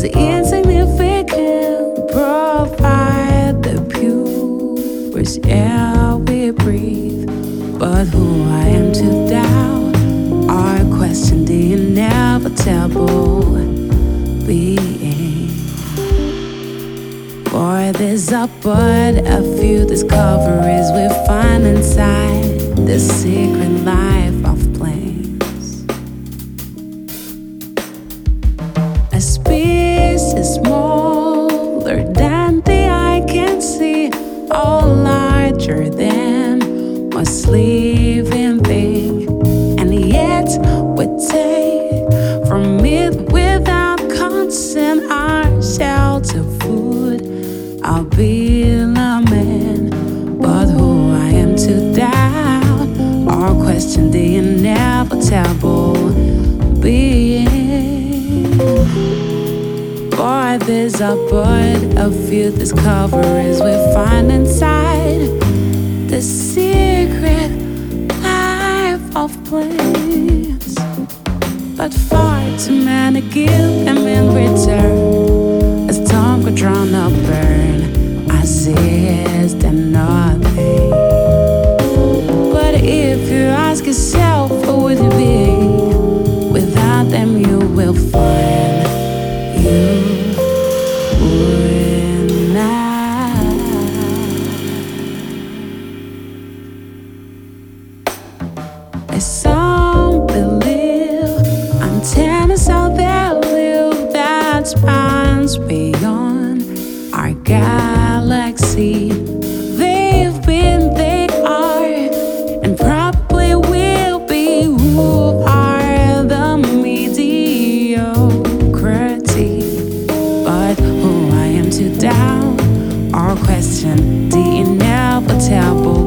insignificant, provide the purest air we breathe. But who I am to doubt or question the inevitable being. For there's up but a few discoveries we find inside the secret life of planes. A species smaller than the eye can see, all larger than most living thing, and yet we take from it without consent our shelter, food, our man. But who I am to doubt or question the inevitable being. For there's a but a few discoveries we find inside the secret life of planes. But far too many give them in return. As tongue could drown or burn, as is than nothing. But if you ask yourself, who would you be? Without them you will find you would not. Some believe antennas out there live that spans beyond our galaxy. They've been, they are, and probably will be. Who are the mediocrity? But who I am to doubt or question the inevitable